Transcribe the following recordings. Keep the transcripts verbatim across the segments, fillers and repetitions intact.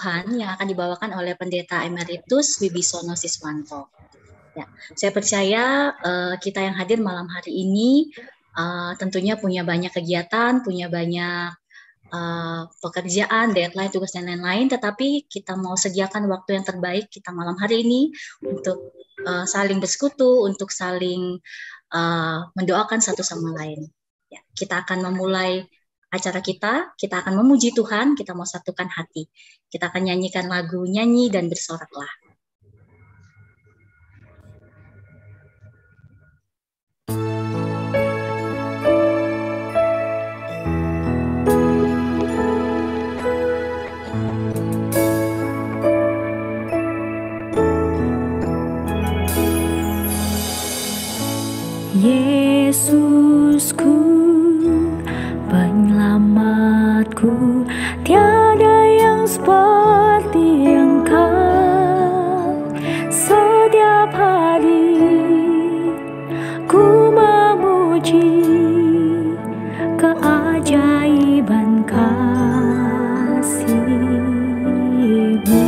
Tuhan yang akan dibawakan oleh Pendeta Emeritus Wibisono Siswanto. Ya, saya percaya uh, kita yang hadir malam hari ini uh, tentunya punya banyak kegiatan, punya banyak uh, pekerjaan, deadline, tugas dan lain-lain, tetapi kita mau sediakan waktu yang terbaik kita malam hari ini untuk uh, saling bersekutu, untuk saling uh, mendoakan satu sama lain. Ya, kita akan memulai acara kita, kita akan memuji Tuhan, kita mau satukan hati. Kita akan nyanyikan lagu Nyanyi dan Bersoraklah. Yesusku, penyelamatku, tiada yang seperti Engkau. Setiap hari ku memuji keajaiban kasih-Mu.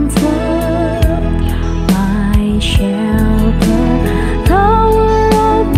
Shelter, tower of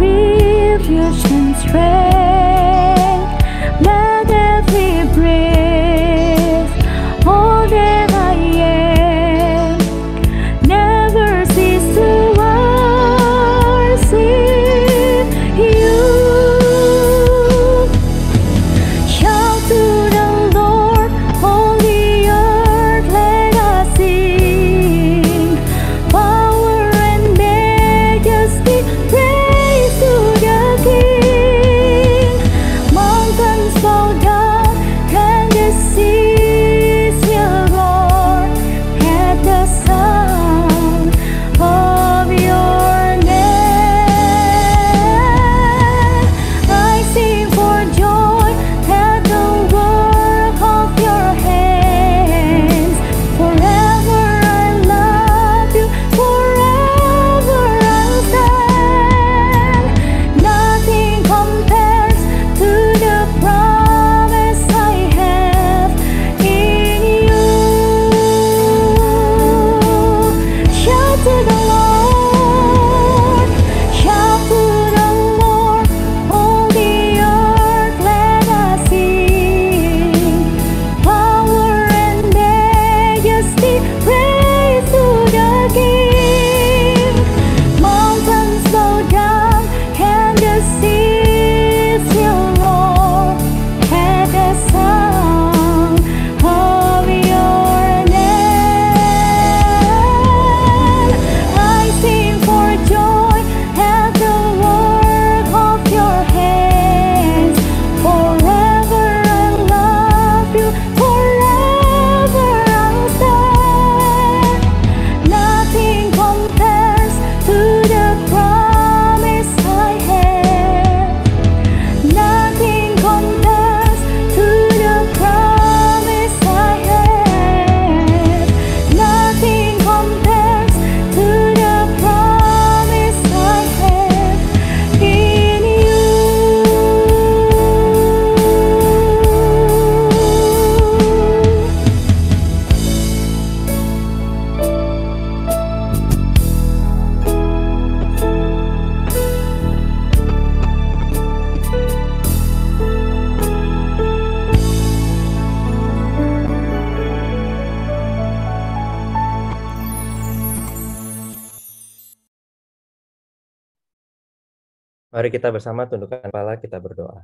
Mari kita bersama tundukkan kepala, kita berdoa.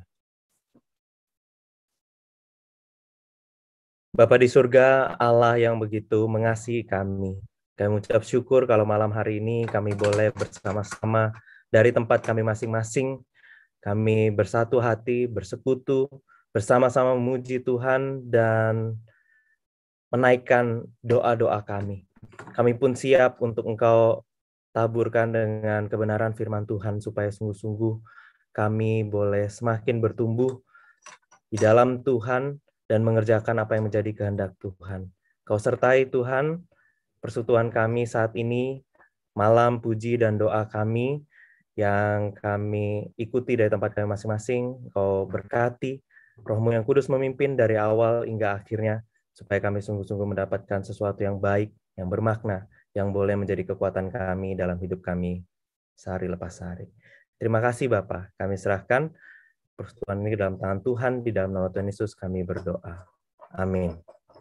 Bapa di surga, Allah yang begitu mengasihi kami. Kami mengucap syukur kalau malam hari ini kami boleh bersama-sama dari tempat kami masing-masing. Kami bersatu hati, bersekutu, bersama-sama memuji Tuhan dan menaikkan doa-doa kami. Kami pun siap untuk Engkau taburkan dengan kebenaran firman Tuhan supaya sungguh-sungguh kami boleh semakin bertumbuh di dalam Tuhan dan mengerjakan apa yang menjadi kehendak Tuhan. Kau sertai Tuhan persekutuan kami saat ini, malam puji dan doa kami yang kami ikuti dari tempat kami masing-masing. Kau berkati, Roh-Mu yang kudus memimpin dari awal hingga akhirnya, supaya kami sungguh-sungguh mendapatkan sesuatu yang baik, yang bermakna, yang boleh menjadi kekuatan kami dalam hidup kami sehari lepas hari. Terima kasih Bapa, kami serahkan persekutuan ini dalam tangan Tuhan, di dalam nama Tuhan Yesus kami berdoa. Amin.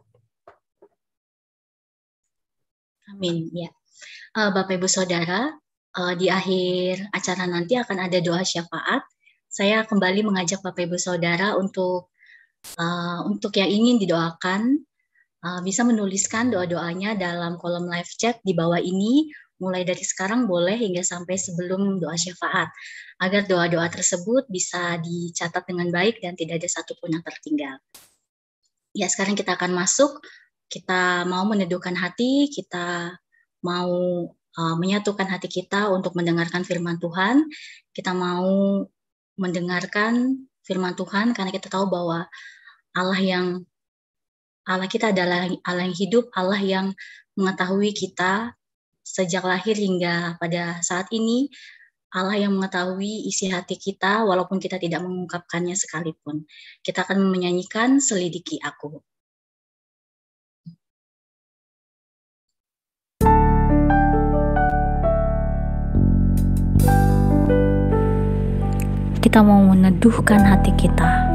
Amin. Ya, uh, Bapak Ibu Saudara, uh, di akhir acara nanti akan ada doa syafaat. Saya kembali mengajak Bapak Ibu Saudara untuk uh, untuk yang ingin didoakan, Uh, bisa menuliskan doa-doanya dalam kolom live chat di bawah ini, mulai dari sekarang boleh hingga sampai sebelum doa syafaat, agar doa-doa tersebut bisa dicatat dengan baik dan tidak ada satupun yang tertinggal. Ya, sekarang kita akan masuk, kita mau meneduhkan hati, kita mau uh, menyatukan hati kita untuk mendengarkan firman Tuhan, kita mau mendengarkan firman Tuhan karena kita tahu bahwa Allah yang Allah kita adalah Allah yang hidup, Allah yang mengetahui kita sejak lahir hingga pada saat ini, Allah yang mengetahui isi hati kita walaupun kita tidak mengungkapkannya sekalipun. Kita akan menyanyikan Selidiki Aku. Kita mau meneduhkan hati kita.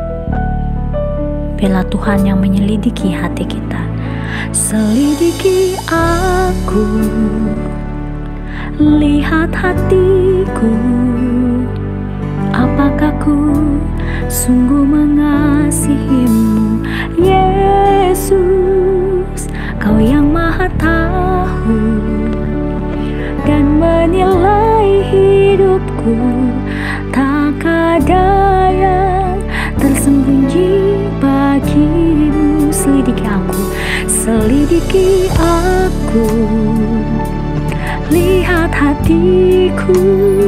Bila Tuhan yang menyelidiki hati kita. Selidiki aku, lihat hatiku, apakah ku sungguh mengasihimu, Yesus, Kau yang maha tahu dan menilai hidupku, tak ada yang tersembunyi bagimu. Selidiki aku, selidiki aku, lihat hatiku,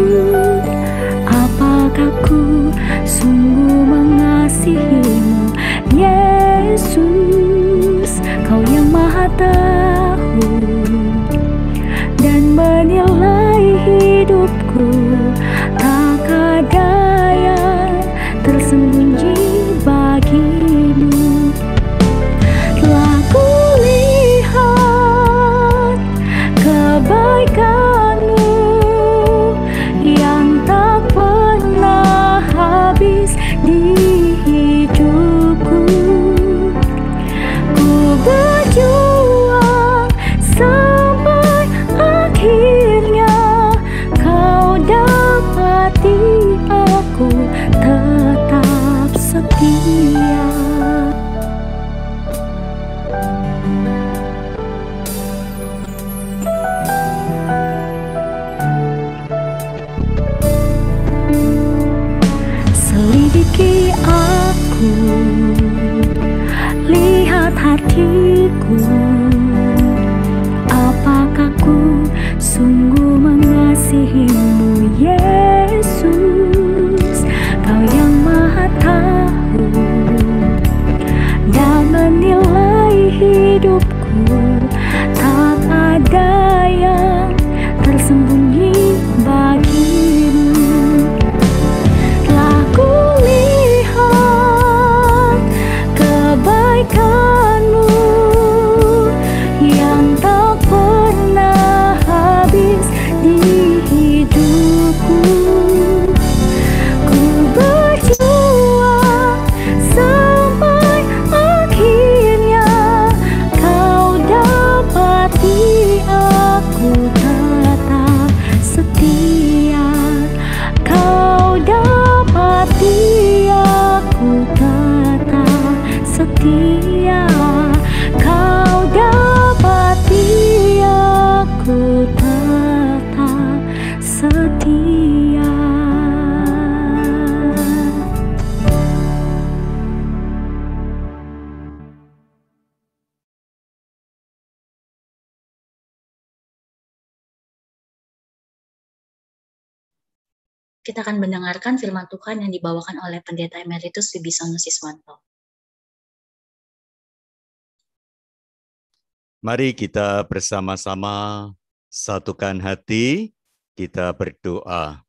apakah ku sungguh mengasihimu, Yesus, Kau yang maha tahu dan menilai hidupku, tak ada yang tersembunyi bagimu. Telah kulihat kebaikan-Mu yang tak pernah habis di hidupku. setia, kau dapati aku tetap setia. Kita akan mendengarkan firman Tuhan yang dibawakan oleh Pendeta Emeritus Wibisono Siswanto. Mari kita bersama-sama satukan hati, kita berdoa.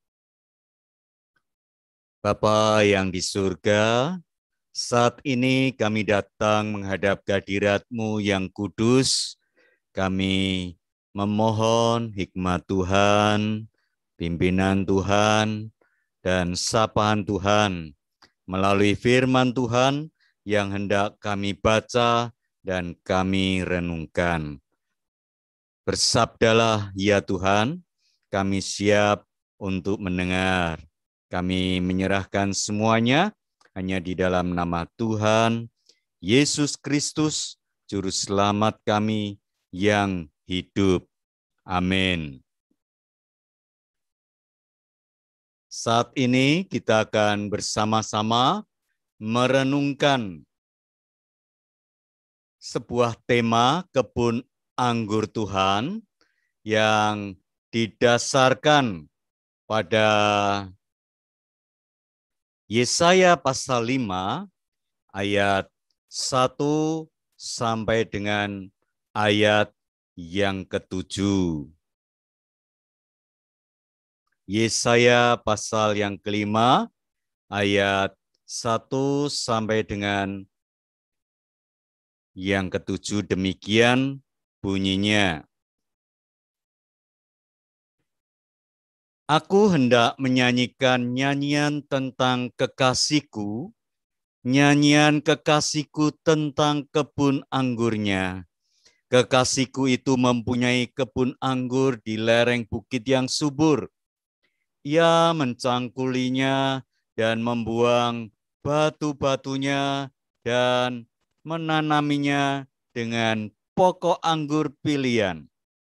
Bapa yang di surga, saat ini kami datang menghadap kehadirat-Mu yang kudus. Kami memohon hikmat Tuhan, pimpinan Tuhan, dan sapaan Tuhan melalui firman Tuhan yang hendak kami baca dan kami renungkan. Bersabdalah ya Tuhan, kami siap untuk mendengar. Kami menyerahkan semuanya hanya di dalam nama Tuhan Yesus Kristus, Juru Selamat kami yang hidup. Amin. Saat ini kita akan bersama-sama merenungkan sebuah tema kebun anggur Tuhan yang didasarkan pada Yesaya pasal lima ayat satu sampai dengan ayat yang ketujuh. Yesaya pasal yang kelima ayat satu sampai dengan yang ketujuh, demikian bunyinya. Aku hendak menyanyikan nyanyian tentang kekasihku, nyanyian kekasihku tentang kebun anggurnya. Kekasihku itu mempunyai kebun anggur di lereng bukit yang subur. Ia mencangkulinya dan membuang batu-batunya dan menanaminya dengan pokok anggur pilihan.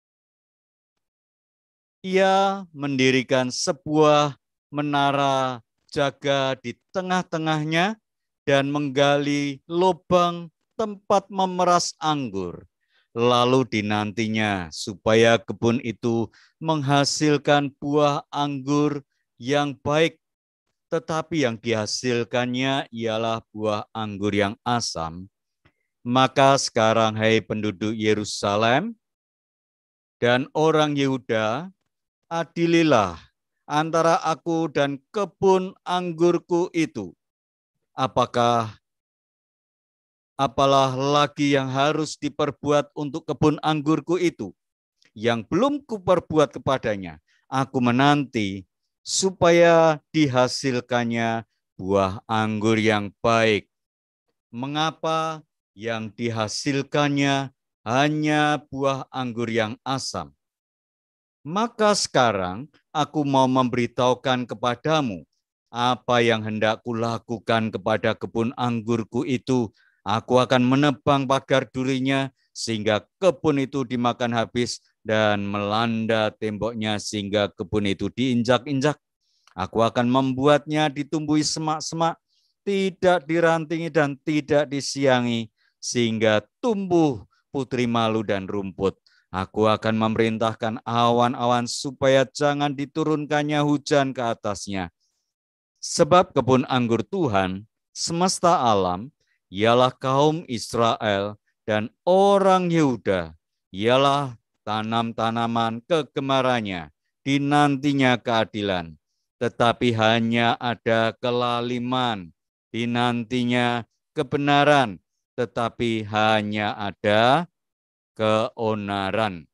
Ia mendirikan sebuah menara jaga di tengah-tengahnya dan menggali lubang tempat memeras anggur. Lalu dinantinya supaya kebun itu menghasilkan buah anggur yang baik, tetapi yang dihasilkannya ialah buah anggur yang asam. Maka sekarang, hai penduduk Yerusalem dan orang Yehuda, adililah antara aku dan kebun anggurku itu. Apakah apalah lagi yang harus diperbuat untuk kebun anggurku itu, yang belum kuperbuat kepadanya? Aku menanti supaya dihasilkannya buah anggur yang baik. Mengapa yang dihasilkannya hanya buah anggur yang asam? Maka sekarang aku mau memberitahukan kepadamu apa yang hendak kulakukan kepada kebun anggurku itu. Aku akan menebang pagar durinya sehingga kebun itu dimakan habis dan melanda temboknya sehingga kebun itu diinjak-injak. Aku akan membuatnya ditumbuhi semak-semak, tidak dirantingi dan tidak disiangi, sehingga tumbuh putri malu dan rumput. Aku akan memerintahkan awan-awan supaya jangan diturunkannya hujan ke atasnya. Sebab kebun anggur Tuhan, semesta alam, ialah kaum Israel dan orang Yehuda, ialah tanam-tanaman kegemarannya, dinantinya keadilan. Tetapi hanya ada kelaliman, dinantinya kebenaran, tetapi hanya ada keonaran.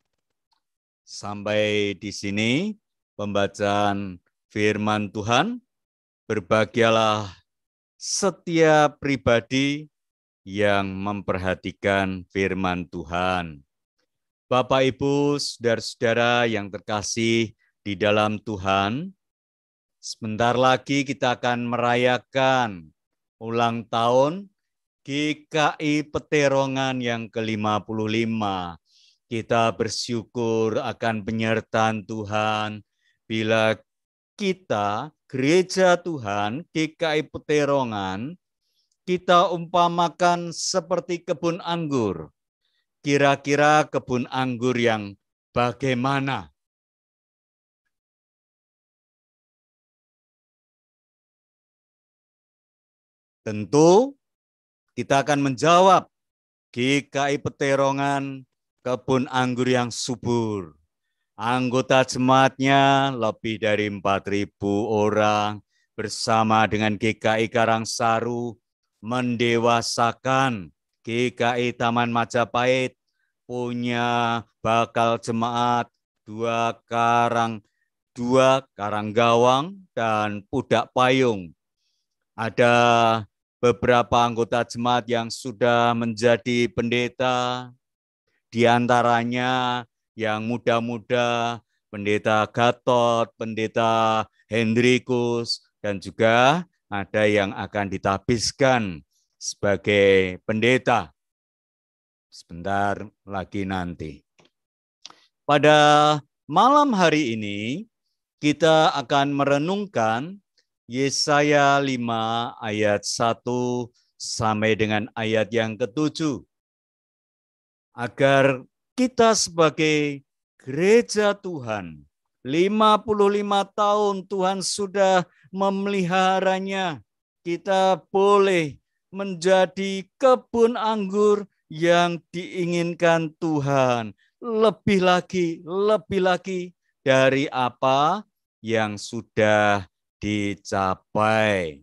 Sampai di sini pembacaan firman Tuhan. Berbahagialah setiap pribadi yang memperhatikan firman Tuhan. Bapak, Ibu, saudara-saudara yang terkasih di dalam Tuhan, sebentar lagi kita akan merayakan ulang tahun G K I Peterongan yang ke lima puluh lima. Kita bersyukur akan penyertaan Tuhan bila kita, gereja Tuhan, G K I Peterongan, kita umpamakan seperti kebun anggur. Kira-kira kebun anggur yang bagaimana? Tentu kita akan menjawab, G K I Peterongan, kebun anggur yang subur. Anggota jemaatnya lebih dari empat ribu orang bersama dengan G K I Karangsaru mendewasakan G K I Taman Majapahit, punya bakal jemaat dua karang, dua karang gawang dan pudak payung. Ada beberapa anggota jemaat yang sudah menjadi pendeta, di antaranya yang muda-muda, pendeta Gatot, pendeta Hendrikus, dan juga ada yang akan ditabiskan sebagai pendeta sebentar lagi nanti. Pada malam hari ini kita akan merenungkan Yesaya lima ayat satu sampai dengan ayat yang ketujuh. Agar kita sebagai gereja Tuhan, lima puluh lima tahun Tuhan sudah memeliharanya, kita boleh menjadi kebun anggur yang diinginkan Tuhan. Lebih lagi, lebih lagi dari apa yang sudah dicapai.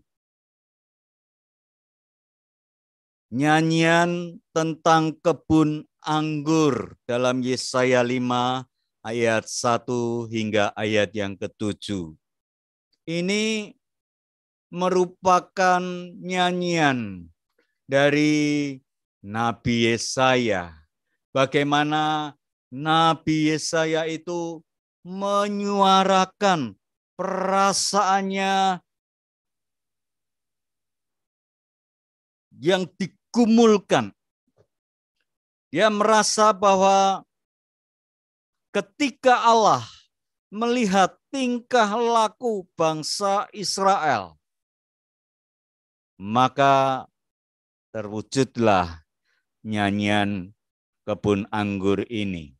Nyanyian tentang kebun anggur dalam Yesaya lima ayat satu hingga ayat yang ketujuh. Ini merupakan nyanyian dari Nabi Yesaya. Bagaimana Nabi Yesaya itu menyuarakan perasaannya yang digumulkan. Dia merasa bahwa ketika Allah melihat tingkah laku bangsa Israel, maka terwujudlah nyanyian kebun anggur ini.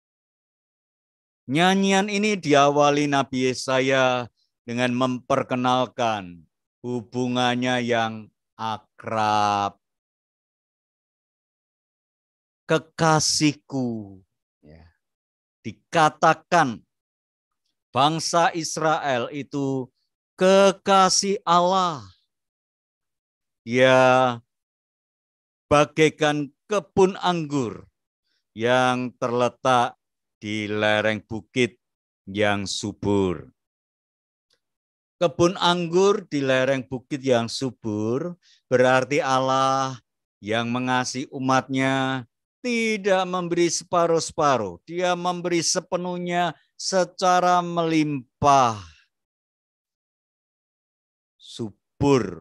Nyanyian ini diawali Nabi Yesaya dengan memperkenalkan hubungannya yang akrab. Kekasihku, ya. Dikatakan bangsa Israel itu kekasih Allah. Dia bagaikan kebun anggur yang terletak di lereng bukit yang subur. Kebun anggur di lereng bukit yang subur berarti Allah yang mengasihi umatnya tidak memberi separuh-separuh. Dia memberi sepenuhnya secara melimpah. Subur.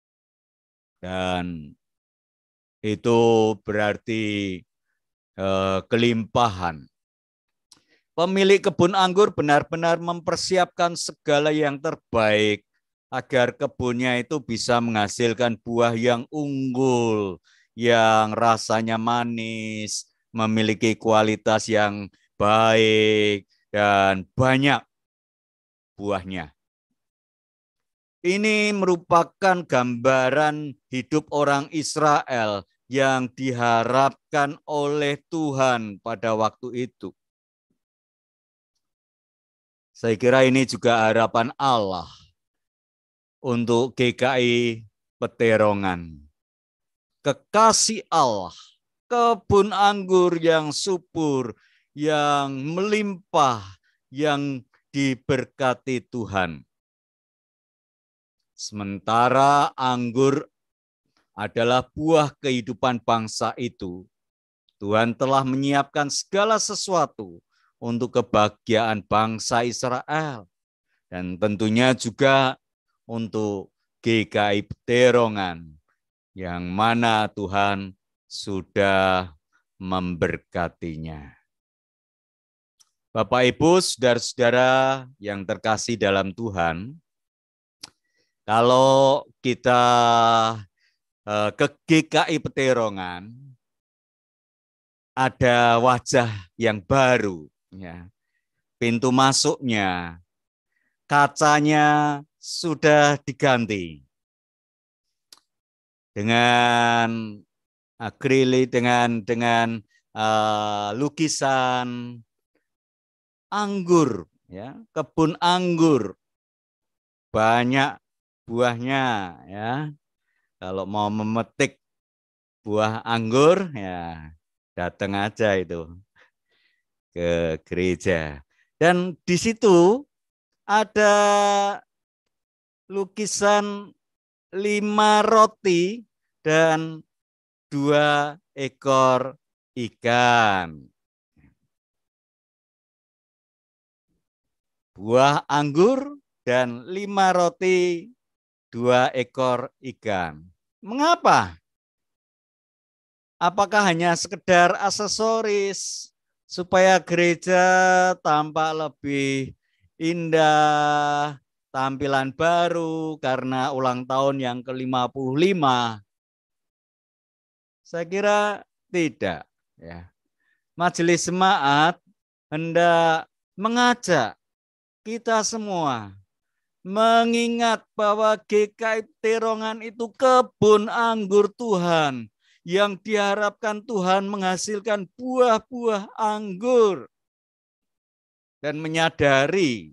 Dan itu berarti eh, kelimpahan. Pemilik kebun anggur benar-benar mempersiapkan segala yang terbaik agar kebunnya itu bisa menghasilkan buah yang unggul, yang rasanya manis, memiliki kualitas yang baik, dan banyak buahnya. Ini merupakan gambaran hidup orang Israel yang diharapkan oleh Tuhan pada waktu itu. Saya kira ini juga harapan Allah untuk G K I Peterongan. Kekasih Allah, kebun anggur yang subur, yang melimpah, yang diberkati Tuhan. Sementara anggur adalah buah kehidupan bangsa itu, Tuhan telah menyiapkan segala sesuatu untuk kebahagiaan bangsa Israel. Dan tentunya juga untuk G K I Peterongan, yang mana Tuhan sudah memberkatinya. Bapak, Ibu, saudara-saudara yang terkasih dalam Tuhan, kalau kita eh, ke G K I Peterongan, ada wajah yang baru, ya. Pintu masuknya, kacanya sudah diganti dengan akrilik, dengan dengan uh, lukisan anggur, ya, kebun anggur, banyak buahnya, ya. Kalau mau memetik buah anggur, ya datang aja itu ke gereja. Dan di situ ada lukisan lima roti dan dua ekor ikan. Buah anggur dan lima roti, dua ekor ikan. Mengapa? Apakah hanya sekedar aksesoris supaya gereja tampak lebih indah, tampilan baru karena ulang tahun yang ke lima puluh lima? Saya kira tidak, ya. Majelis Jemaat hendak mengajak kita semua mengingat bahwa G K I Peterongan itu kebun anggur Tuhan yang diharapkan Tuhan menghasilkan buah-buah anggur, dan menyadari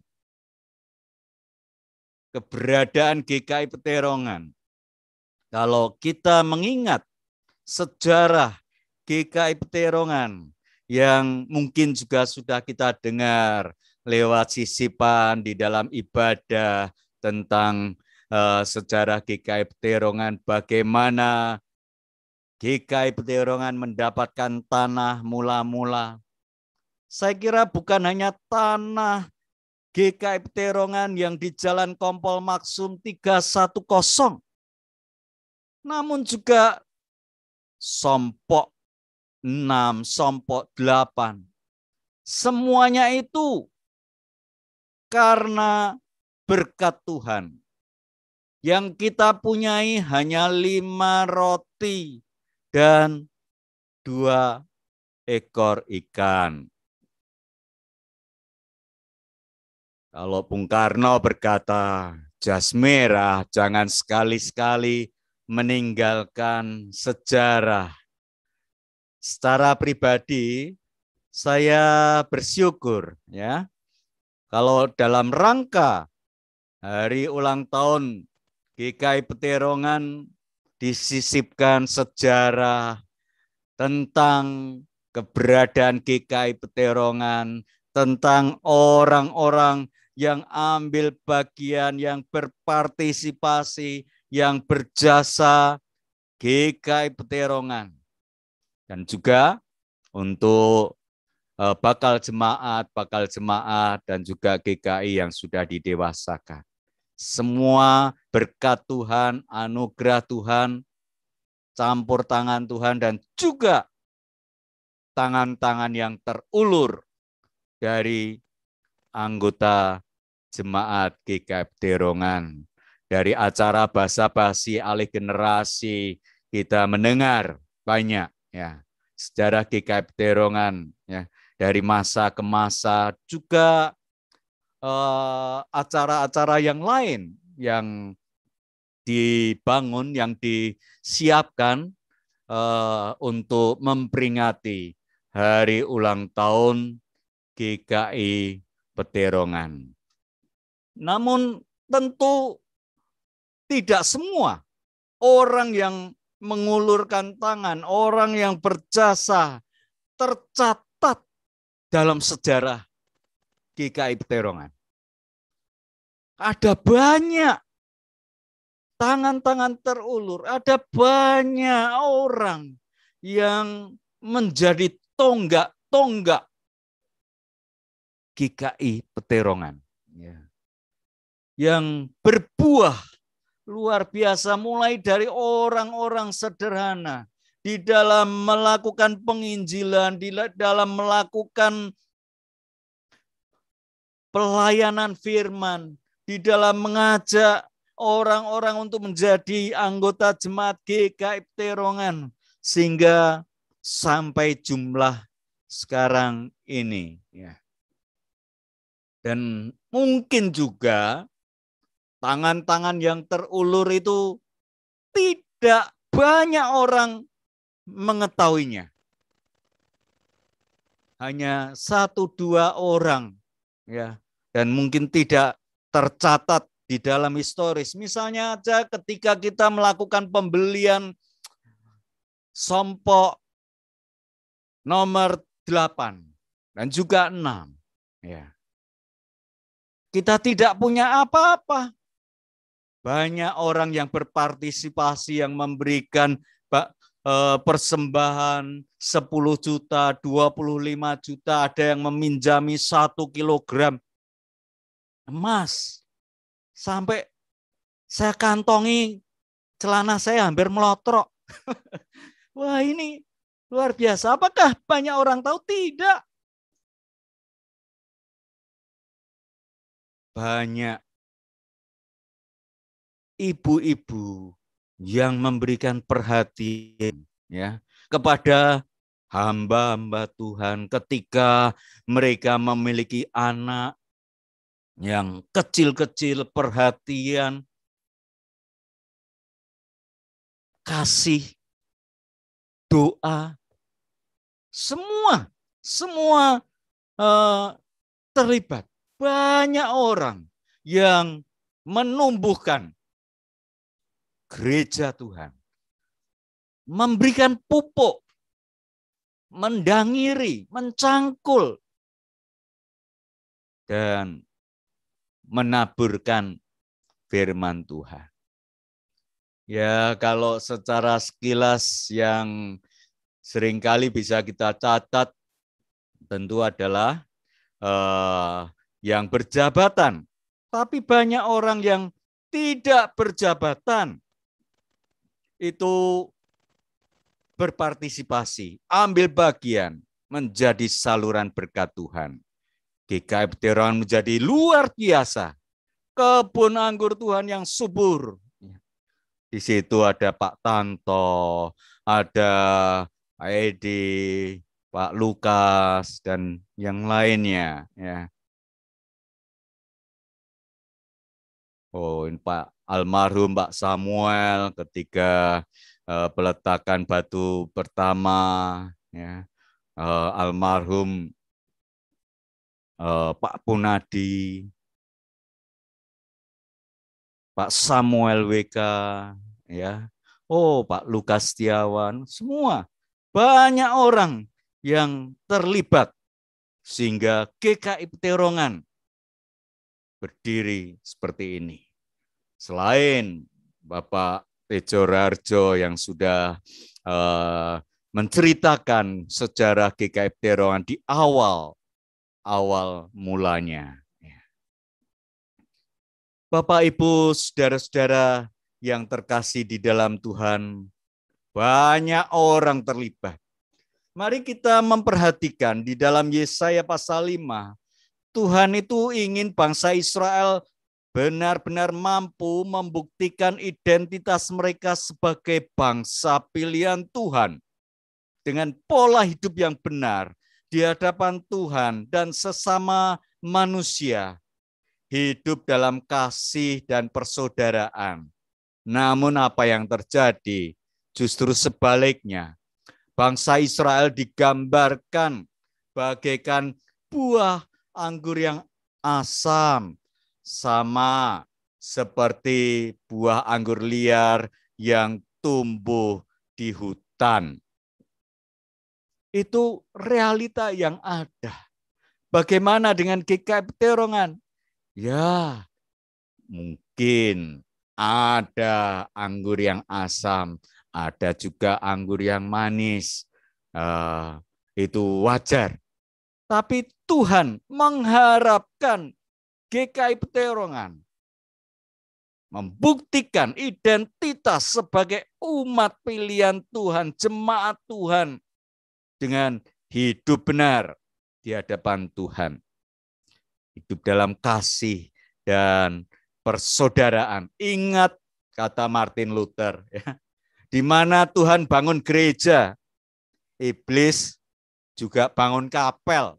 keberadaan G K I Peterongan. Kalau kita mengingat sejarah G K I Peterongan yang mungkin juga sudah kita dengar lewat sisipan di dalam ibadah tentang uh, sejarah G K I Peterongan, bagaimana G K I Peterongan mendapatkan tanah mula-mula. Saya kira bukan hanya tanah G K I Peterongan yang di Jalan Kompol Maksum tiga satu nol, namun juga Sompok enam, Sompok delapan. Semuanya itu karena berkat Tuhan. Yang kita punyai hanya lima roti dan dua ekor ikan. Kalau Bung Karno berkata, jas merah jangan sekali-sekali meninggalkan sejarah. Secara pribadi, saya bersyukur, ya, kalau dalam rangka hari ulang tahun G K I Peterongan disisipkan sejarah tentang keberadaan G K I Peterongan, tentang orang-orang yang ambil bagian, yang berpartisipasi, yang berjasa G K I Peterongan. Dan juga untuk bakal jemaat, bakal jemaat, dan juga G K I yang sudah didewasakan. Semua berkat Tuhan, anugerah Tuhan, campur tangan Tuhan, dan juga tangan-tangan yang terulur dari anggota jemaat G K I Peterongan. Dari acara basa-basi alih generasi, kita mendengar banyak, ya, sejarah G K I Peterongan, ya, dari masa ke masa, juga acara-acara eh, yang lain yang dibangun, yang disiapkan eh, untuk memperingati hari ulang tahun G K I Peterongan. Namun tentu tidak semua orang yang mengulurkan tangan, orang yang berjasa tercatat dalam sejarah G K I Peterongan. Ada banyak tangan-tangan terulur, ada banyak orang yang menjadi tonggak-tonggak G K I Peterongan, ya, yang berbuah luar biasa, mulai dari orang-orang sederhana di dalam melakukan penginjilan, di dalam melakukan pelayanan firman, di dalam mengajak orang-orang untuk menjadi anggota jemaat G K I Peterongan, sehingga sampai jumlah sekarang ini. Ya. Dan mungkin juga tangan-tangan yang terulur itu tidak banyak orang mengetahuinya. Hanya satu dua orang, ya, dan mungkin tidak tercatat di dalam historis. Misalnya aja ketika kita melakukan pembelian sompok nomor delapan dan juga enam, ya. Kita tidak punya apa-apa. Banyak orang yang berpartisipasi, yang memberikan persembahan sepuluh juta, dua puluh lima juta, ada yang meminjami satu kilogram emas. Sampai saya kantongi celana saya hampir melotrok. Wah, ini luar biasa. Apakah banyak orang tahu? Tidak. Banyak ibu-ibu yang memberikan perhatian, ya, kepada hamba-hamba Tuhan ketika mereka memiliki anak yang kecil-kecil, perhatian, kasih, doa, semua, semua uh, terlibat. Banyak orang yang menumbuhkan gereja Tuhan, memberikan pupuk, mendangiri, mencangkul, dan menaburkan firman Tuhan. Ya, kalau secara sekilas yang seringkali bisa kita catat tentu adalah eh, yang berjabatan. Tapi banyak orang yang tidak berjabatan itu berpartisipasi, ambil bagian menjadi saluran berkat Tuhan. G K I Peterongan menjadi luar biasa. Kebun anggur Tuhan yang subur. Di situ ada Pak Tanto, ada Pak Edi, Pak Lukas, dan yang lainnya. Ya. Oh, ini Pak almarhum Pak Samuel ketika uh, peletakan batu pertama. Ya. Uh, almarhum uh, Pak Punadi, Pak Samuel W K, ya, oh Pak Lukas Setiawan, semua banyak orang yang terlibat sehingga G K I Peterongan berdiri seperti ini. Selain Bapak Tejo Rarjo yang sudah uh, menceritakan sejarah G K I Peterongan di awal awal mulanya. Bapak, Ibu, saudara-saudara yang terkasih di dalam Tuhan, banyak orang terlibat. Mari kita memperhatikan di dalam Yesaya pasal lima, Tuhan itu ingin bangsa Israel benar-benar mampu membuktikan identitas mereka sebagai bangsa pilihan Tuhan dengan pola hidup yang benar di hadapan Tuhan dan sesama manusia. Hidup dalam kasih dan persaudaraan. Namun apa yang terjadi? Justru sebaliknya. Bangsa Israel digambarkan bagaikan buah anggur yang asam. Sama seperti buah anggur liar yang tumbuh di hutan. Itu realita yang ada. Bagaimana dengan G K I Peterongan? Ya, mungkin ada anggur yang asam, ada juga anggur yang manis. Uh, itu wajar. Tapi Tuhan mengharapkan G K I Peterongan membuktikan identitas sebagai umat pilihan Tuhan, jemaat Tuhan, dengan hidup benar di hadapan Tuhan. Hidup dalam kasih dan persaudaraan. Ingat kata Martin Luther, ya, di mana Tuhan bangun gereja, iblis juga bangun kapel.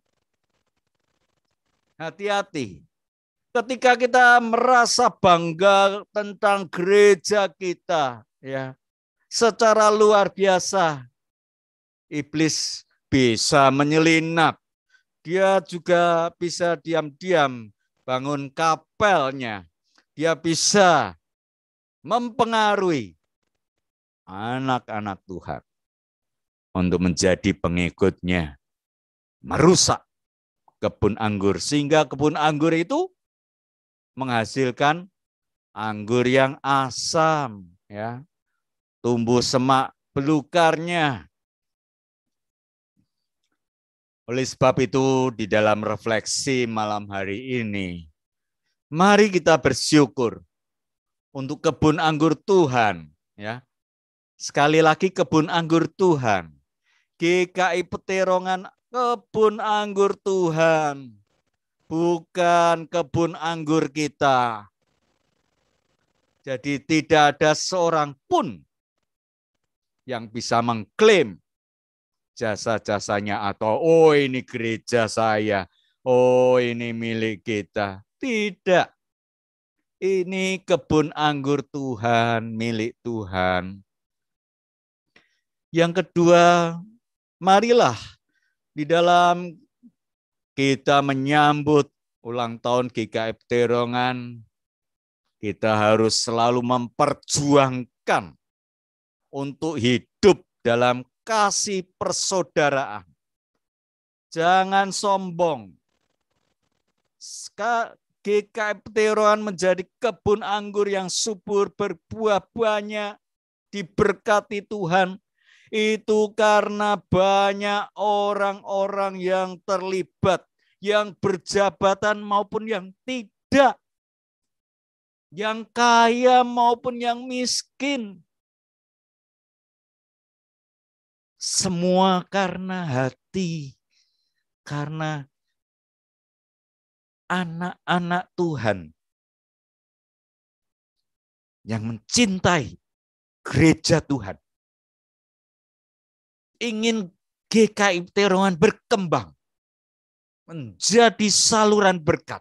Hati-hati. Ketika kita merasa bangga tentang gereja kita, ya, secara luar biasa, iblis bisa menyelinap. Dia juga bisa diam-diam bangun kapelnya. Dia bisa mempengaruhi anak-anak Tuhan untuk menjadi pengikutnya, merusak kebun anggur, sehingga kebun anggur itu menghasilkan anggur yang asam, ya, tumbuh semak belukarnya. Oleh sebab itu, di dalam refleksi malam hari ini, mari kita bersyukur untuk kebun anggur Tuhan, ya. Sekali lagi, kebun anggur Tuhan. G K I Peterongan, kebun anggur Tuhan, bukan kebun anggur kita. Jadi tidak ada seorang pun yang bisa mengklaim jasa-jasanya atau oh ini gereja saya, oh ini milik kita. Tidak. Ini kebun anggur Tuhan, milik Tuhan. Yang kedua, marilah di dalam kita menyambut ulang tahun G K I Peterongan, kita harus selalu memperjuangkan untuk hidup dalam kasih persaudaraan. Jangan sombong. G K I Peterongan menjadi kebun anggur yang subur, berbuah banyak, diberkati Tuhan. Itu karena banyak orang-orang yang terlibat, yang berjabatan maupun yang tidak, yang kaya maupun yang miskin. Semua karena hati, karena anak-anak Tuhan yang mencintai gereja Tuhan. Ingin G K I Peterongan berkembang menjadi saluran berkat.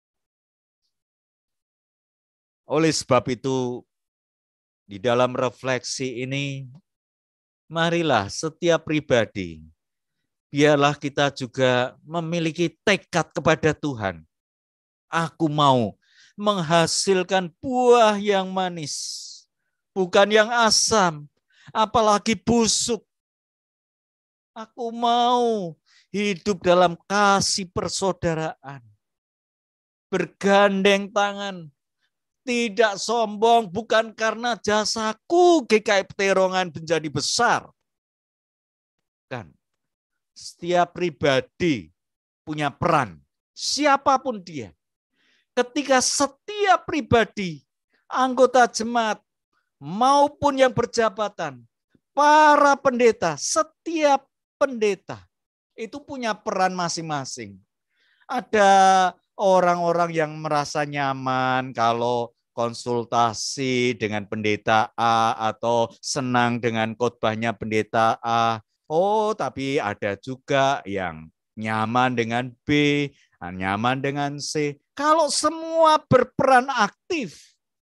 Oleh sebab itu, di dalam refleksi ini, marilah setiap pribadi, biarlah kita juga memiliki tekad kepada Tuhan. Aku mau menghasilkan buah yang manis, bukan yang asam, apalagi busuk. Aku mau hidup dalam kasih persaudaraan, bergandeng tangan, tidak sombong, bukan karena jasaku G K I Peterongan menjadi besar. Kan, setiap pribadi punya peran, siapapun dia. Ketika setiap pribadi, anggota jemaat maupun yang berjabatan, para pendeta, setiap pendeta itu punya peran masing-masing. Ada orang-orang yang merasa nyaman kalau konsultasi dengan pendeta A atau senang dengan khotbahnya pendeta A. Oh, tapi ada juga yang nyaman dengan B, nyaman dengan C. Kalau semua berperan aktif,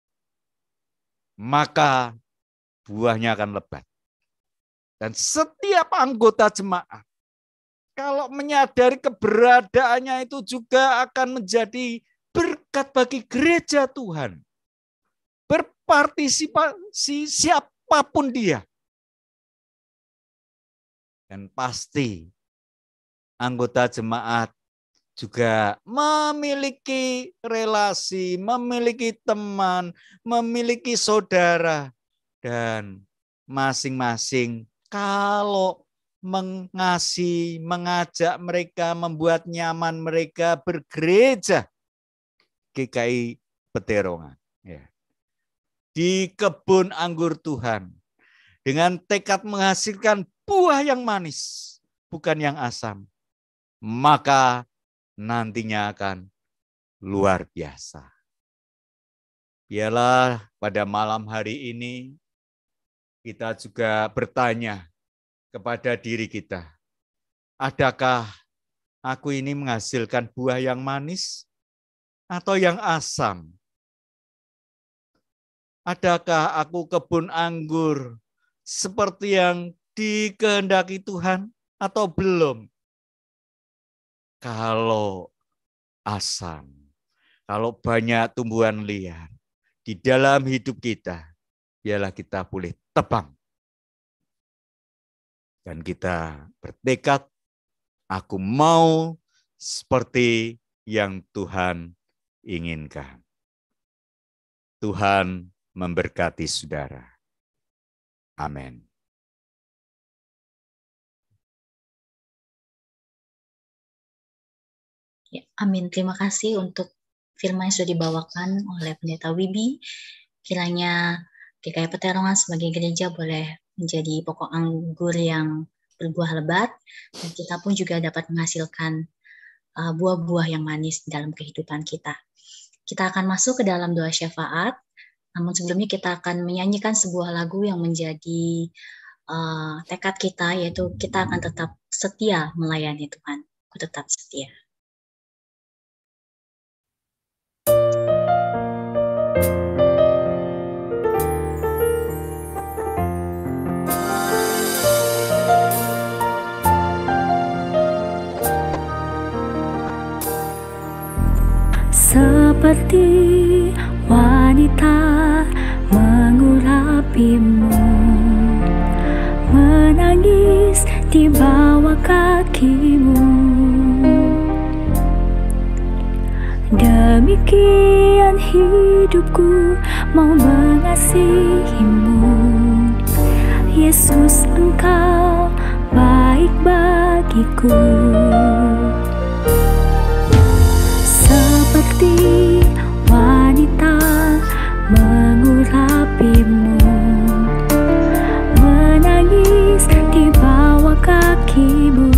maka buahnya akan lebat. Dan setiap anggota jemaat, kalau menyadari keberadaannya itu juga akan menjadi berkat bagi gereja Tuhan. Berpartisipasi siapapun dia. Dan pasti anggota jemaat juga memiliki relasi, memiliki teman, memiliki saudara. Dan masing-masing kalau mengasihi, mengajak mereka, membuat nyaman mereka bergereja G K I Peterongan. Ya. di kebun anggur Tuhan dengan tekad menghasilkan buah yang manis, bukan yang asam, maka nantinya akan luar biasa. Biarlah pada malam hari ini kita juga bertanya kepada diri kita, adakah aku ini menghasilkan buah yang manis atau yang asam? Adakah aku kebun anggur seperti yang dikehendaki Tuhan atau belum? Kalau asam, kalau banyak tumbuhan liar di dalam hidup kita, biarlah kita boleh tebang. Dan kita bertekad, aku mau seperti yang Tuhan inginkan. Tuhan memberkati saudara. Amin. Ya, amin. Terima kasih untuk firman yang sudah dibawakan oleh Pendeta Wibi. Kiranya G K I Peterongan sebagai gereja boleh menjadi pokok anggur yang berbuah lebat, dan kita pun juga dapat menghasilkan uh, buah-buah yang manis dalam kehidupan kita. Kita akan masuk ke dalam doa syafaat, namun sebelumnya kita akan menyanyikan sebuah lagu yang menjadi uh, tekad kita, yaitu kita akan tetap setia melayani Tuhan. Aku tetap setia. Seperti wanita mengurapimu, menangis di bawah kakimu. Demikian hidupku mau mengasihimu. Yesus, Engkau baik bagiku. Seperti wanita mengurapimu, menangis di bawah kakimu.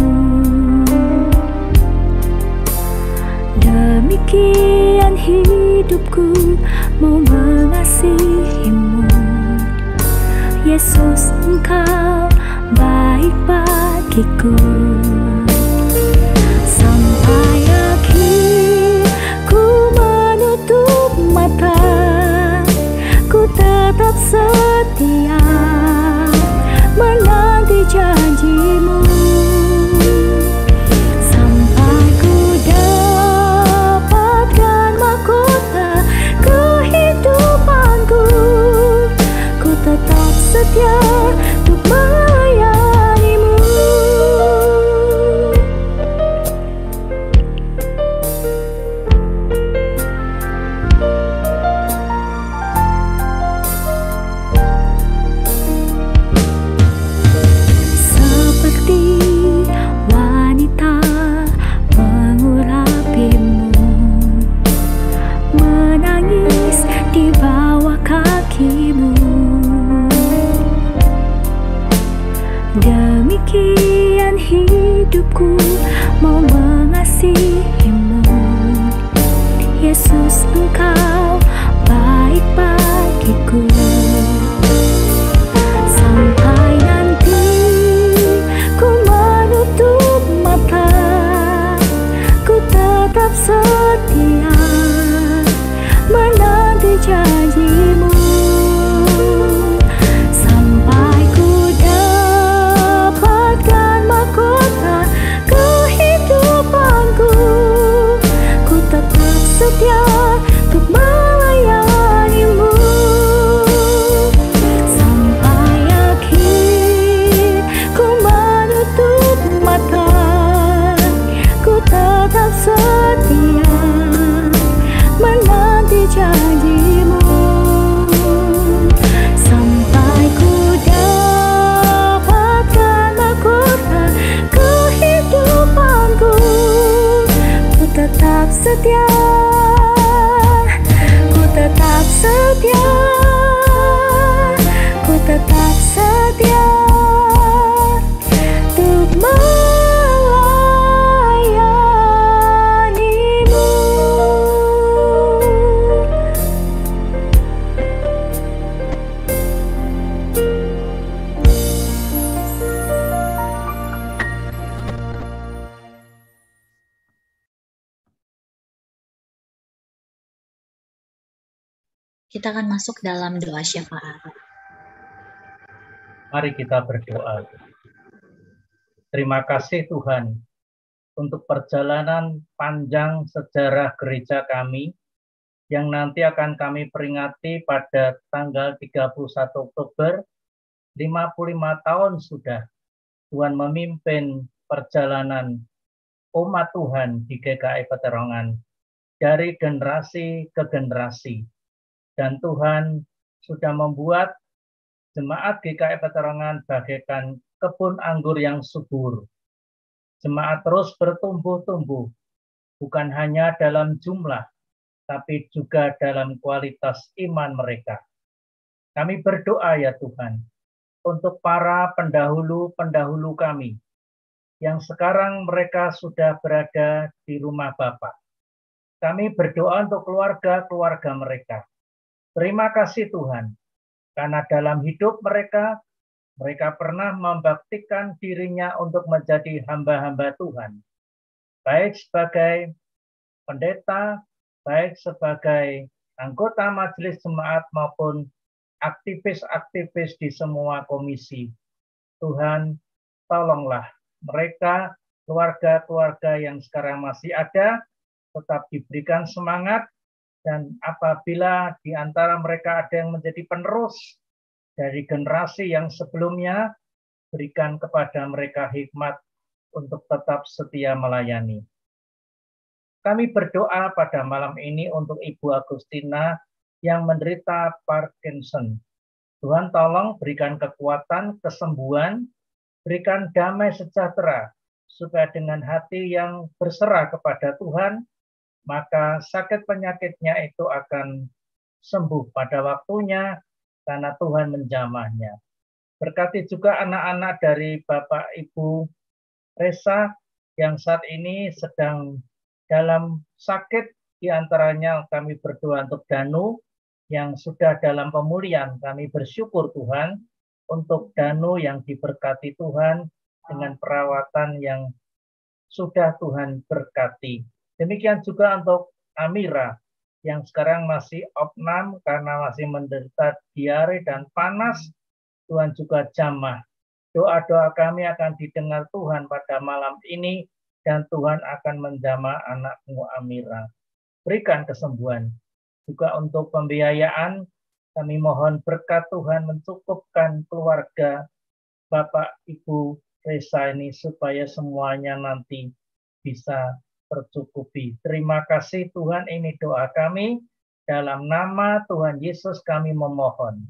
Demikian hidupku mau mengasihimu. Yesus, Engkau baik bagiku. Sampai akhir ku menutup mata, ku tetap setia menanti janjimu. Sampai ku dapatkan mahkota kehidupanku, ku tetap setia untuk melayanimu. Seperti wanita mengurapimu, menangis di bawah kakimu. Demikian hidupku mau mengasihimu. Yesus, Engkau baik bagiku. Sampai nanti ku menutup mata, ku tetap setia menanti janjimu. Sampai ku dapatkan mahkota kehidupanku, ku tetap setia untuk melayanimu. Sampai akhir ku menutup mata, ku tetap setia menanti janjimu. Sampai ku dapatkan mahkota kehidupanku, ku tetap setia, ku tetap setia Kita akan masuk dalam doa syafaat. Mari kita berdoa. Terima kasih Tuhan untuk perjalanan panjang sejarah gereja kami yang nanti akan kami peringati pada tanggal tiga puluh satu Oktober. lima puluh lima tahun sudah Tuhan memimpin perjalanan umat Tuhan di G K I Peterongan dari generasi ke generasi. Dan Tuhan sudah membuat jemaat G K I Peterongan bagaikan kebun anggur yang subur. Jemaat terus bertumbuh-tumbuh, bukan hanya dalam jumlah, tapi juga dalam kualitas iman mereka. Kami berdoa ya Tuhan, untuk para pendahulu-pendahulu kami, yang sekarang mereka sudah berada di rumah Bapa. Kami berdoa untuk keluarga-keluarga mereka. Terima kasih Tuhan, karena dalam hidup mereka, mereka pernah membaktikan dirinya untuk menjadi hamba-hamba Tuhan. Baik sebagai pendeta, baik sebagai anggota majelis jemaat maupun aktivis-aktivis di semua komisi. Tuhan, tolonglah mereka, keluarga-keluarga yang sekarang masih ada, tetap diberikan semangat. Dan apabila di antara mereka ada yang menjadi penerus dari generasi yang sebelumnya, berikan kepada mereka hikmat untuk tetap setia melayani. Kami berdoa pada malam ini untuk Ibu Agustina yang menderita Parkinson. Tuhan tolong berikan kekuatan, kesembuhan, berikan damai sejahtera, supaya dengan hati yang berserah kepada Tuhan, maka sakit penyakitnya itu akan sembuh pada waktunya karena Tuhan menjamahnya. Berkati juga anak-anak dari Bapak Ibu Resa yang saat ini sedang dalam sakit, di antaranya kami berdoa untuk Danu yang sudah dalam pemulihan. Kami bersyukur Tuhan untuk Danu yang diberkati Tuhan dengan perawatan yang sudah Tuhan berkati. Demikian juga untuk Amira yang sekarang masih opnam karena masih menderita diare dan panas. Tuhan juga jamah. Doa-doa kami akan didengar Tuhan pada malam ini dan Tuhan akan menjamah anakmu Amira. Berikan kesembuhan. Juga untuk pembiayaan, kami mohon berkat Tuhan mencukupkan keluarga Bapak Ibu Resa ini supaya semuanya nanti bisa tercukupi. Terima kasih Tuhan, ini doa kami. Dalam nama Tuhan Yesus kami memohon.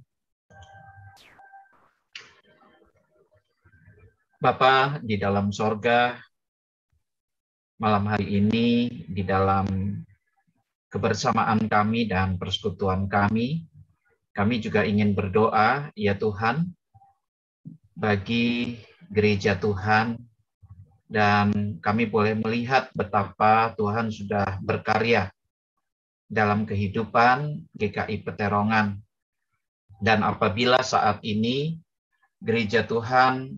Bapa di dalam sorga, malam hari ini di dalam kebersamaan kami dan persekutuan kami, kami juga ingin berdoa, ya Tuhan, bagi gereja Tuhan, dan kami boleh melihat betapa Tuhan sudah berkarya dalam kehidupan G K I Peterongan. Dan apabila saat ini gereja Tuhan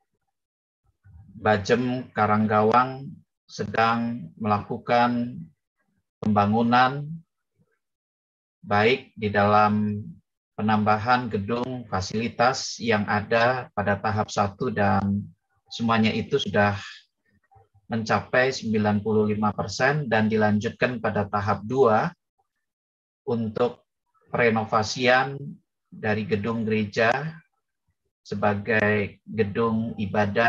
Bajem Karanggawang sedang melakukan pembangunan, baik di dalam penambahan gedung fasilitas yang ada pada tahap satu dan semuanya itu sudah mencapai sembilan puluh lima persen dan dilanjutkan pada tahap dua untuk renovasian dari gedung gereja sebagai gedung ibadah.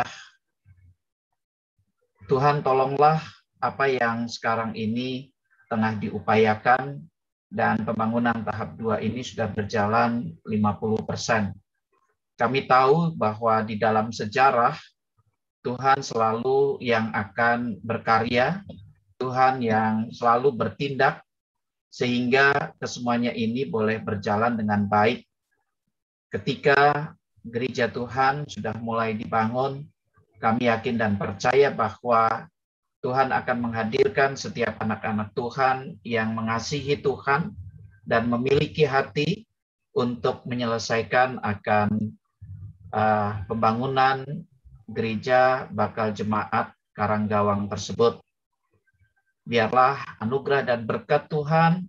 Tuhan tolonglah apa yang sekarang ini tengah diupayakan dan pembangunan tahap dua ini sudah berjalan lima puluh persen. Kami tahu bahwa di dalam sejarah Tuhan selalu yang akan berkarya, Tuhan yang selalu bertindak, sehingga kesemuanya ini boleh berjalan dengan baik. Ketika gereja Tuhan sudah mulai dibangun, kami yakin dan percaya bahwa Tuhan akan menghadirkan setiap anak-anak Tuhan yang mengasihi Tuhan dan memiliki hati untuk menyelesaikan akan uh, pembangunan gereja bakal jemaat Karanggawang tersebut. Biarlah anugerah dan berkat Tuhan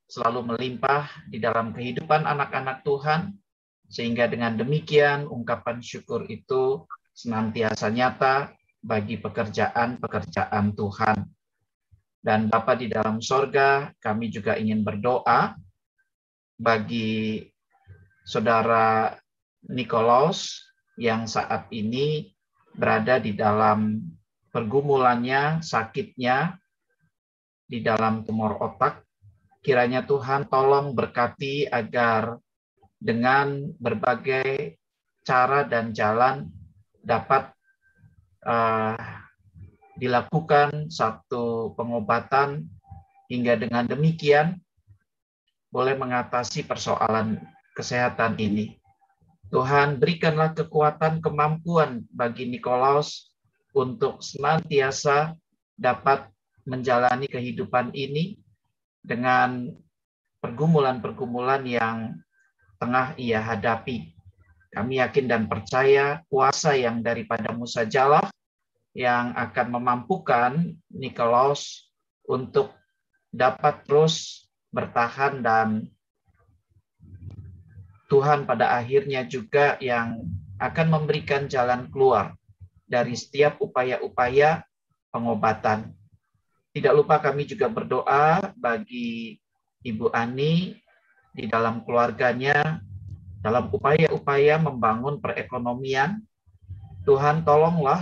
selalu melimpah di dalam kehidupan anak-anak Tuhan, sehingga dengan demikian ungkapan syukur itu senantiasa nyata bagi pekerjaan-pekerjaan Tuhan. Dan Bapa di dalam sorga, kami juga ingin berdoa bagi saudara Nikolaus yang saat ini berada di dalam pergumulannya, sakitnya, di dalam tumor otak. Kiranya Tuhan tolong berkati agar dengan berbagai cara dan jalan dapat uh, dilakukan satu pengobatan hingga dengan demikian boleh mengatasi persoalan kesehatan ini. Tuhan berikanlah kekuatan, kemampuan bagi Nikolaus untuk senantiasa dapat menjalani kehidupan ini dengan pergumulan-pergumulan yang tengah ia hadapi. Kami yakin dan percaya kuasa yang daripadamu sajalah yang akan memampukan Nikolaus untuk dapat terus bertahan, dan Tuhan pada akhirnya juga yang akan memberikan jalan keluar dari setiap upaya-upaya pengobatan. Tidak lupa kami juga berdoa bagi Ibu Ani di dalam keluarganya, dalam upaya-upaya membangun perekonomian. Tuhan tolonglah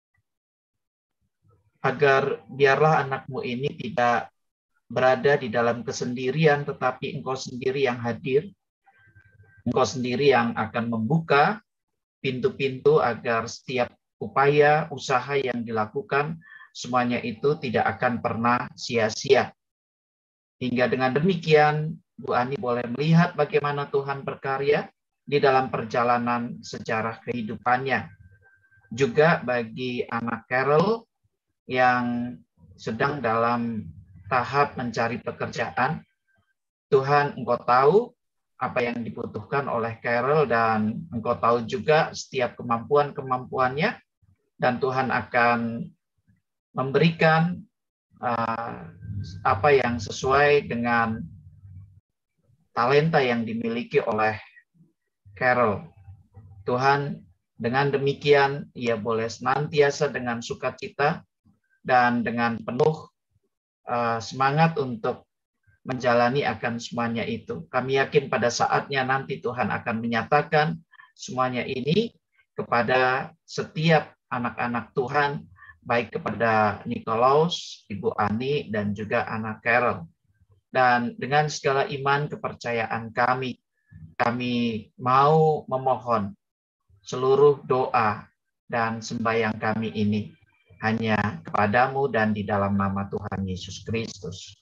agar biarlah anakmu ini tidak berada di dalam kesendirian, tetapi engkau sendiri yang hadir. Engkau sendiri yang akan membuka pintu-pintu agar setiap upaya, usaha yang dilakukan, semuanya itu tidak akan pernah sia-sia. Hingga dengan demikian, Bu Ani boleh melihat bagaimana Tuhan berkarya di dalam perjalanan sejarah kehidupannya. Juga bagi anak Carol yang sedang dalam tahap mencari pekerjaan, Tuhan, Engkau tahu apa yang dibutuhkan oleh Carol, dan Engkau tahu juga setiap kemampuan-kemampuannya, dan Tuhan akan memberikan uh, apa yang sesuai dengan talenta yang dimiliki oleh Carol. Tuhan, dengan demikian ia boleh senantiasa dengan sukacita dan dengan penuh uh, semangat untuk menjalani akan semuanya itu. Kami yakin pada saatnya nanti Tuhan akan menyatakan semuanya ini kepada setiap anak-anak Tuhan, baik kepada Nikolaus, Ibu Ani, dan juga anak Carol. Dan dengan segala iman kepercayaan kami, kami mau memohon seluruh doa dan sembahyang kami ini hanya kepadamu dan di dalam nama Tuhan Yesus Kristus.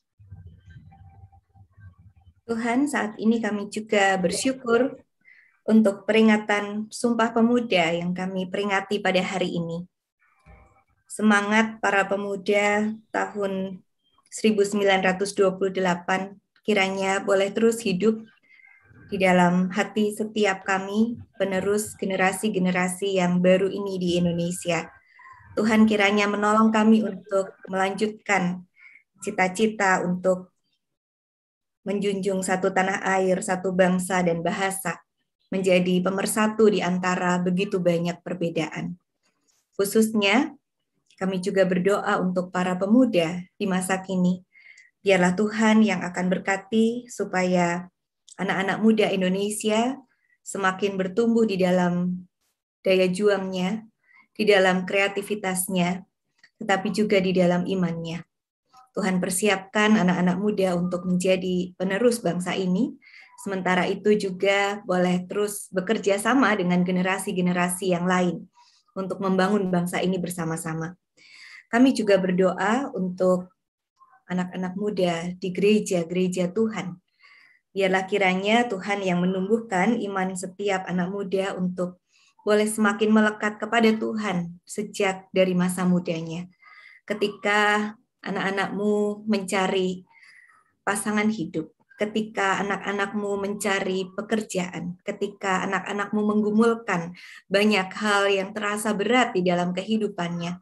Tuhan, saat ini kami juga bersyukur untuk peringatan Sumpah Pemuda yang kami peringati pada hari ini. Semangat para pemuda tahun seribu sembilan ratus dua puluh delapan kiranya boleh terus hidup di dalam hati setiap kami, penerus generasi-generasi yang baru ini di Indonesia. Tuhan kiranya menolong kami untuk melanjutkan cita-cita untuk menjunjung satu tanah air, satu bangsa dan bahasa, menjadi pemersatu di antara begitu banyak perbedaan. Khususnya, kami juga berdoa untuk para pemuda di masa kini. Biarlah Tuhan yang akan berkati supaya anak-anak muda Indonesia semakin bertumbuh di dalam daya juangnya, di dalam kreativitasnya, tetapi juga di dalam imannya. Tuhan persiapkan anak-anak muda untuk menjadi penerus bangsa ini, sementara itu juga boleh terus bekerja sama dengan generasi-generasi yang lain untuk membangun bangsa ini bersama-sama. Kami juga berdoa untuk anak-anak muda di gereja-gereja Tuhan. Biarlah kiranya Tuhan yang menumbuhkan iman setiap anak muda untuk boleh semakin melekat kepada Tuhan sejak dari masa mudanya. Ketika anak-anakmu mencari pasangan hidup, ketika anak-anakmu mencari pekerjaan, ketika anak-anakmu menggumulkan banyak hal yang terasa berat di dalam kehidupannya,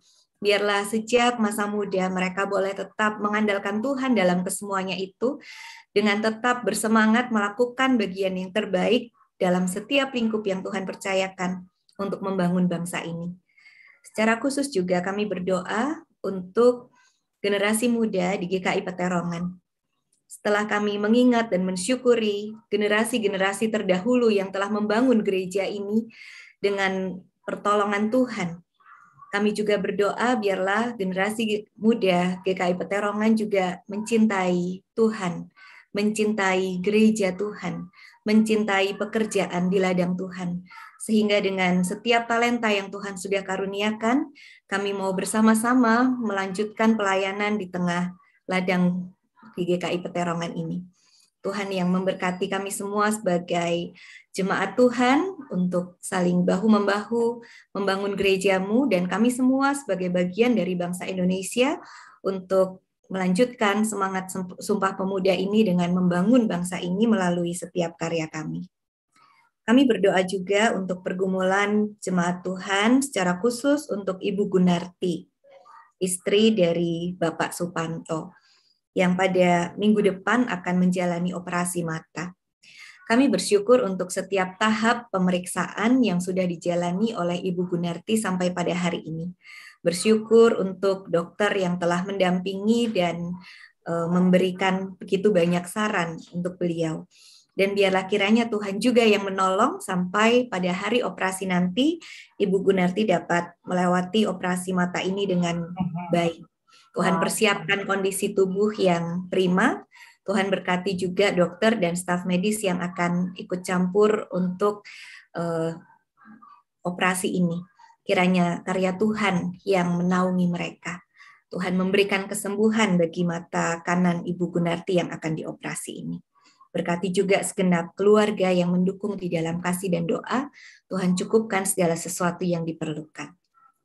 Biarlah sejak masa muda mereka boleh tetap mengandalkan Tuhan dalam kesemuanya itu, dengan tetap bersemangat melakukan bagian yang terbaik dalam setiap lingkup yang Tuhan percayakan untuk membangun bangsa ini. Secara khusus juga kami berdoa untuk generasi muda di G K I Peterongan. Setelah kami mengingat dan mensyukuri generasi-generasi terdahulu yang telah membangun gereja ini dengan pertolongan Tuhan, kami juga berdoa biarlah generasi muda G K I Peterongan juga mencintai Tuhan, mencintai gereja Tuhan, mencintai pekerjaan di ladang Tuhan. Sehingga dengan setiap talenta yang Tuhan sudah karuniakan, kami mau bersama-sama melanjutkan pelayanan di tengah ladang di G K I Peterongan ini. Tuhan yang memberkati kami semua sebagai jemaat Tuhan untuk saling bahu-membahu membangun gerejamu, dan kami semua sebagai bagian dari bangsa Indonesia untuk melanjutkan semangat Sumpah Pemuda ini dengan membangun bangsa ini melalui setiap karya kami. Kami berdoa juga untuk pergumulan jemaat Tuhan, secara khusus untuk Ibu Gunarti, istri dari Bapak Supanto, yang pada minggu depan akan menjalani operasi mata. Kami bersyukur untuk setiap tahap pemeriksaan yang sudah dijalani oleh Ibu Gunarti sampai pada hari ini. Bersyukur untuk dokter yang telah mendampingi dan e, memberikan begitu banyak saran untuk beliau. Dan biarlah kiranya Tuhan juga yang menolong sampai pada hari operasi nanti, Ibu Gunarti dapat melewati operasi mata ini dengan baik. Tuhan persiapkan kondisi tubuh yang prima. Tuhan berkati juga dokter dan staf medis yang akan ikut campur untuk uh, operasi ini. Kiranya karya Tuhan yang menaungi mereka. Tuhan memberikan kesembuhan bagi mata kanan Ibu Gunarti yang akan dioperasi ini. Berkati juga segenap keluarga yang mendukung di dalam kasih dan doa. Tuhan cukupkan segala sesuatu yang diperlukan.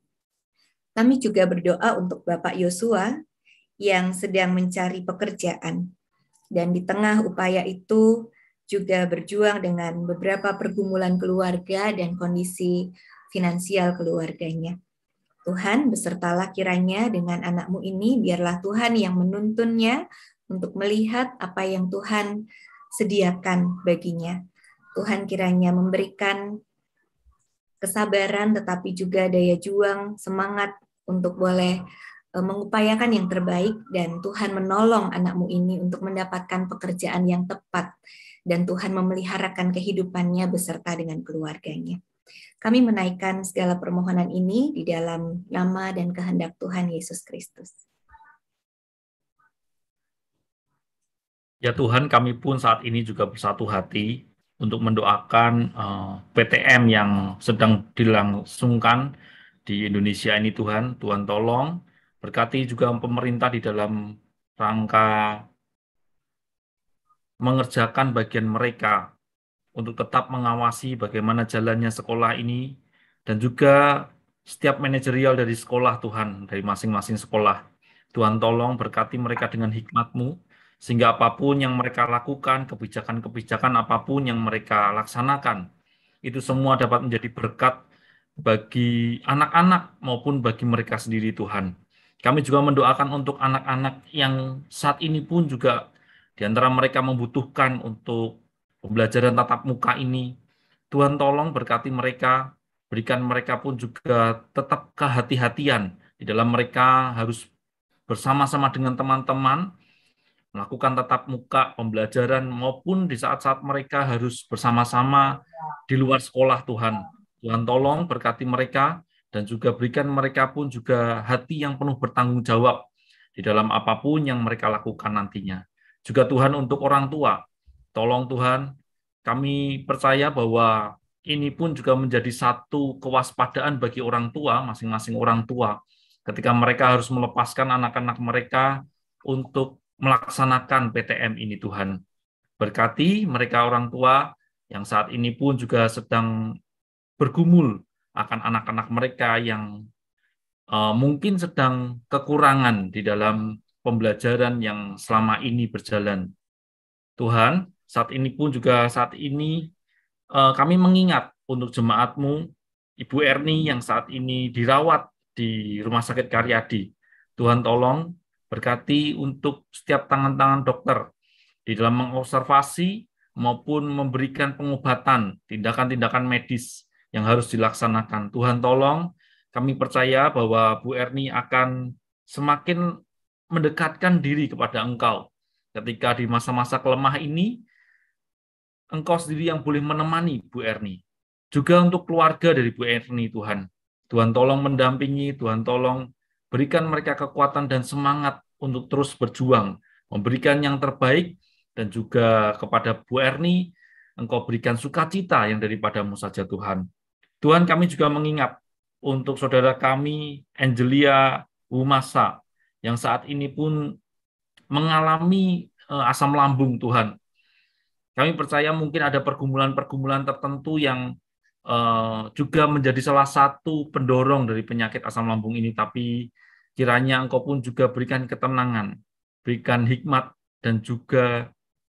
Kami juga berdoa untuk Bapak Yosua yang sedang mencari pekerjaan. Dan di tengah upaya itu juga berjuang dengan beberapa pergumulan keluarga dan kondisi finansial keluarganya. Tuhan, besertalah kiranya dengan anakmu ini, biarlah Tuhan yang menuntunnya untuk melihat apa yang Tuhan sediakan baginya. Tuhan kiranya memberikan kesabaran, tetapi juga daya juang, semangat untuk boleh mengupayakan yang terbaik, dan Tuhan menolong anakmu ini untuk mendapatkan pekerjaan yang tepat, dan Tuhan memeliharakan kehidupannya beserta dengan keluarganya. Kami menaikkan segala permohonan ini di dalam nama dan kehendak Tuhan Yesus Kristus. Ya Tuhan, kami pun saat ini juga bersatu hati untuk mendoakan uh, P T M yang sedang dilangsungkan di Indonesia ini Tuhan. Tuhan tolong berkati juga pemerintah di dalam rangka mengerjakan bagian mereka untuk tetap mengawasi bagaimana jalannya sekolah ini, dan juga setiap manajerial dari sekolah Tuhan, dari masing-masing sekolah. Tuhan tolong berkati mereka dengan hikmat-Mu, sehingga apapun yang mereka lakukan, kebijakan-kebijakan apapun yang mereka laksanakan, itu semua dapat menjadi berkat bagi anak-anak maupun bagi mereka sendiri Tuhan. Kami juga mendoakan untuk anak-anak yang saat ini pun juga di antara mereka membutuhkan untuk pembelajaran tatap muka ini. Tuhan tolong berkati mereka, berikan mereka pun juga tetap kehati-hatian di dalam mereka harus bersama-sama dengan teman-teman melakukan tatap muka pembelajaran, maupun di saat-saat mereka harus bersama-sama di luar sekolah Tuhan. Tuhan tolong berkati mereka, dan juga berikan mereka pun juga hati yang penuh bertanggung jawab di dalam apapun yang mereka lakukan nantinya. Juga Tuhan untuk orang tua, tolong Tuhan, kami percaya bahwa ini pun juga menjadi satu kewaspadaan bagi orang tua, masing-masing orang tua, ketika mereka harus melepaskan anak-anak mereka untuk melaksanakan P T M ini Tuhan. Berkati mereka orang tua yang saat ini pun juga sedang bergumul akan anak-anak mereka yang uh, mungkin sedang kekurangan di dalam pembelajaran yang selama ini berjalan. Tuhan, saat ini pun juga saat ini uh, kami mengingat untuk jemaat-Mu, Ibu Erni yang saat ini dirawat di Rumah Sakit Karyadi. Tuhan tolong berkati untuk setiap tangan-tangan dokter di dalam mengobservasi maupun memberikan pengobatan, tindakan-tindakan medis yang harus dilaksanakan. Tuhan tolong, kami percaya bahwa Bu Erni akan semakin mendekatkan diri kepada Engkau. Ketika di masa-masa kelemah ini, Engkau sendiri yang boleh menemani Bu Erni. Juga untuk keluarga dari Bu Erni, Tuhan. Tuhan tolong mendampingi, Tuhan tolong berikan mereka kekuatan dan semangat untuk terus berjuang, memberikan yang terbaik, dan juga kepada Bu Erni, Engkau berikan sukacita yang daripadamu saja, Tuhan. Tuhan, kami juga mengingat untuk saudara kami, Angelia Umasa, yang saat ini pun mengalami asam lambung, Tuhan. Kami percaya mungkin ada pergumulan-pergumulan tertentu yang uh, juga menjadi salah satu pendorong dari penyakit asam lambung ini, tapi kiranya Engkau pun juga berikan ketenangan, berikan hikmat, dan juga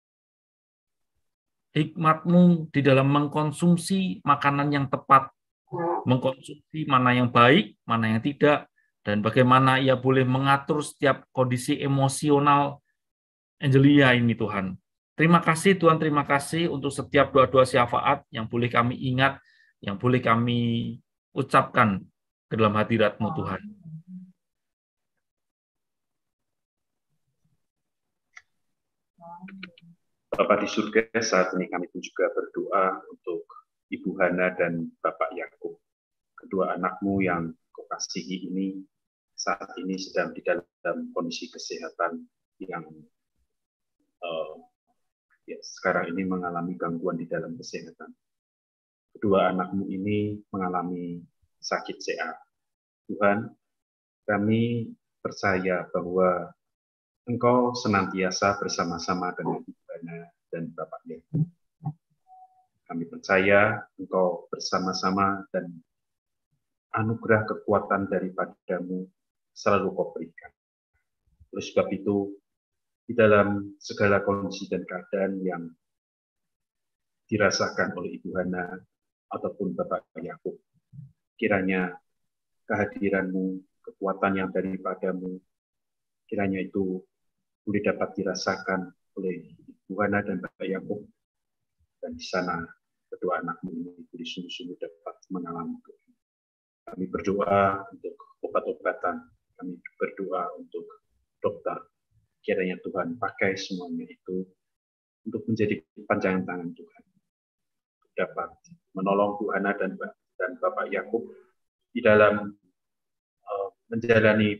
hikmat-Mu di dalam mengkonsumsi makanan yang tepat, mengkonsumsi mana yang baik, mana yang tidak, dan bagaimana ia boleh mengatur setiap kondisi emosional Angelia ini, Tuhan. Terima kasih Tuhan, terima kasih untuk setiap doa-doa syafaat yang boleh kami ingat, yang boleh kami ucapkan ke dalam hadirat-Mu, Tuhan. Bapa di surga, saat ini kami pun juga berdoa untuk Ibu Hana dan Bapak Yakub. Kedua anakmu yang Kau kasihi ini saat ini sedang di dalam kondisi kesehatan yang uh, ya, sekarang ini mengalami gangguan di dalam kesehatan. Kedua anakmu ini mengalami sakit C A. Tuhan, kami percaya bahwa Engkau senantiasa bersama-sama dengan Ibu Hana dan Bapak Yakub. Kami percaya Engkau bersama-sama dan anugerah kekuatan daripadamu selalu Kau berikan. Oleh sebab itu, di dalam segala kondisi dan keadaan yang dirasakan oleh Ibu Hana ataupun Bapak Yakub, kiranya kehadiran-Mu, kekuatan yang daripadamu, kiranya itu boleh dapat dirasakan oleh Ibu Hana dan Bapak Yakub, dan di sana kedua anakmu ini boleh sungguh-sungguh dapat mengalami Tuhan. Kami berdoa untuk obat-obatan, kami berdoa untuk dokter. Kiranya Tuhan pakai semuanya itu untuk menjadi panjangan tangan Tuhan. Dapat menolong Bu Hana dan, dan Bapak Yakub di dalam uh, menjalani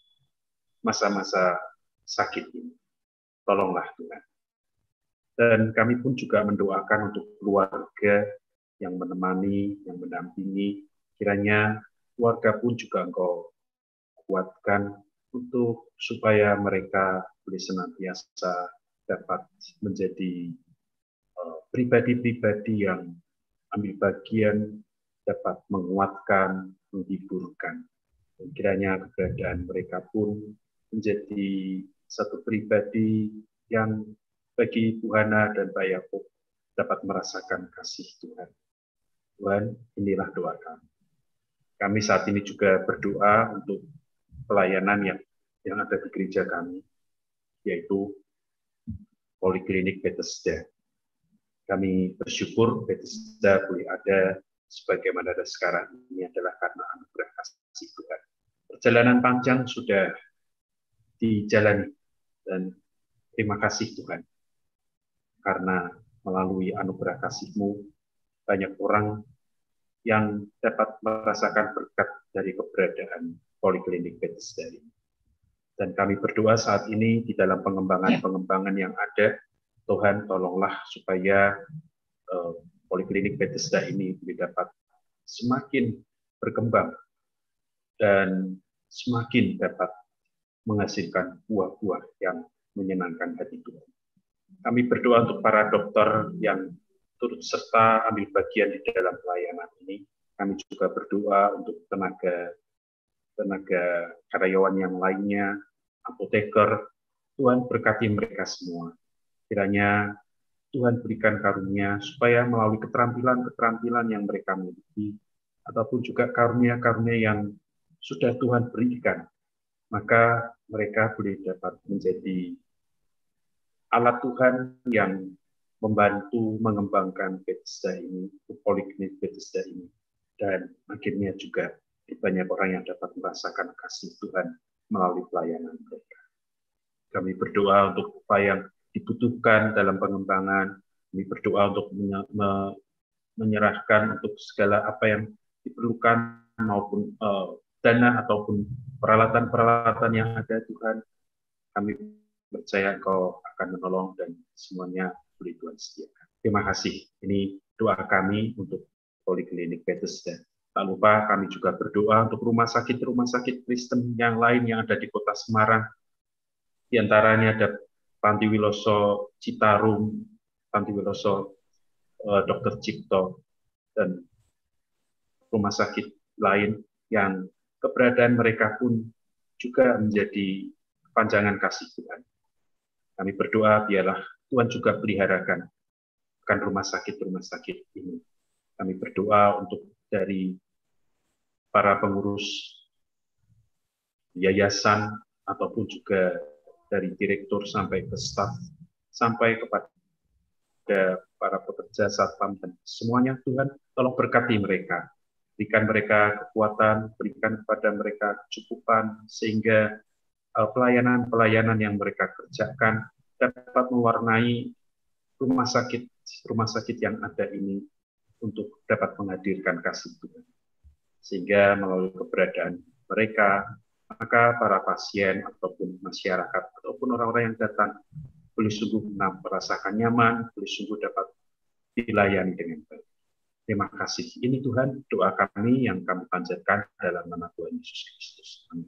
masa-masa sakit ini. Tolonglah Tuhan. Dan kami pun juga mendoakan untuk keluarga yang menemani, yang mendampingi. Kiranya keluarga pun juga Engkau kuatkan untuk supaya mereka boleh senantiasa dapat menjadi pribadi-pribadi uh, yang ambil bagian, dapat menguatkan, menghiburkan. Dan kiranya keberadaan mereka pun menjadi satu pribadi yang bagi Ibu Hana dan Pak Yakub dapat merasakan kasih Tuhan. Tuhan, inilah doa kami. Kami saat ini juga berdoa untuk pelayanan yang yang ada di gereja kami, yaitu Poliklinik Bethesda. Kami bersyukur Bethesda boleh ada sebagaimana ada sekarang ini adalah karena anugerah kasih Tuhan. Perjalanan panjang sudah dijalani dan terima kasih Tuhan. Karena melalui anugerah kasih-Mu banyak orang yang dapat merasakan berkat dari keberadaan Poliklinik Bethesda ini. Dan kami berdoa saat ini di dalam pengembangan-pengembangan yang ada, Tuhan tolonglah supaya uh, Poliklinik Bethesda ini dapat semakin berkembang dan semakin dapat menghasilkan buah-buah yang menyenangkan hati Tuhan. Kami berdoa untuk para dokter yang turut serta ambil bagian di dalam pelayanan ini. Kami juga berdoa untuk tenaga tenaga karyawan yang lainnya, apoteker. Tuhan berkati mereka semua. Kiranya Tuhan berikan karunia supaya melalui keterampilan-keterampilan yang mereka miliki, ataupun juga karunia-karunia yang sudah Tuhan berikan, maka mereka boleh dapat menjadi alat Tuhan yang membantu mengembangkan Bethesda ini, Poliklinik Bethesda ini, dan akhirnya juga banyak orang yang dapat merasakan kasih Tuhan melalui pelayanan mereka. Kami berdoa untuk apa yang dibutuhkan dalam pengembangan, kami berdoa untuk menyerahkan untuk segala apa yang diperlukan maupun uh, dana ataupun peralatan-peralatan yang ada Tuhan. Kami percaya Engkau akan menolong dan semuanya boleh Tuhan sediakan. Terima kasih. Ini doa kami untuk Poliklinik Bethesda. Tak lupa kami juga berdoa untuk rumah sakit-rumah sakit Kristen yang lain yang ada di Kota Semarang. Di antaranya ada Panti Wiloso Citarum, Panti Wiloso uh, Dokter Cipto, dan rumah sakit lain yang keberadaan mereka pun juga menjadi panjangan kasih Tuhan. Kami berdoa biarlah Tuhan juga peliharakan akan rumah sakit-rumah sakit ini. Kami berdoa untuk dari para pengurus yayasan ataupun juga dari direktur sampai ke staf, sampai kepada para pekerja satpam dan semuanya Tuhan, tolong berkati mereka. Berikan mereka kekuatan, berikan kepada mereka kecukupan, sehingga pelayanan-pelayanan yang mereka kerjakan dapat mewarnai rumah sakit rumah sakit yang ada ini untuk dapat menghadirkan kasih Tuhan. Sehingga melalui keberadaan mereka, maka para pasien ataupun masyarakat ataupun orang-orang yang datang boleh sungguh merasakan nyaman, boleh sungguh dapat dilayani dengan baik. Terima kasih. Ini Tuhan doa kami yang kami panjatkan dalam nama Tuhan Yesus Kristus. Amin.